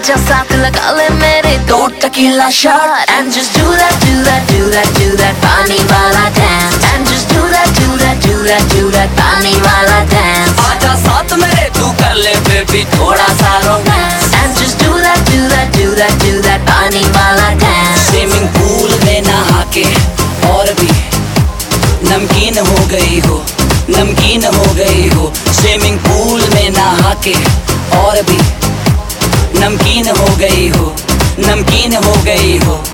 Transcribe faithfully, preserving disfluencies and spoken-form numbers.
आजा साथ लगा ले मेरे दो tequila shot and just do that do that do that do that पानी वाला dance and just do that do that do that do that पानी वाला dance आजा साथ मेरे तू कर ले बेबी थोड़ा सा romance and just do that do that do that do that पानी वाला dance स्विमिंग पूल में नहा के और भी नमकीन हो गई हो नमकीन हो गई हो स्विमिंग पूल में नहा के और भी नमकीन हो गई हो नमकीन हो गई हो।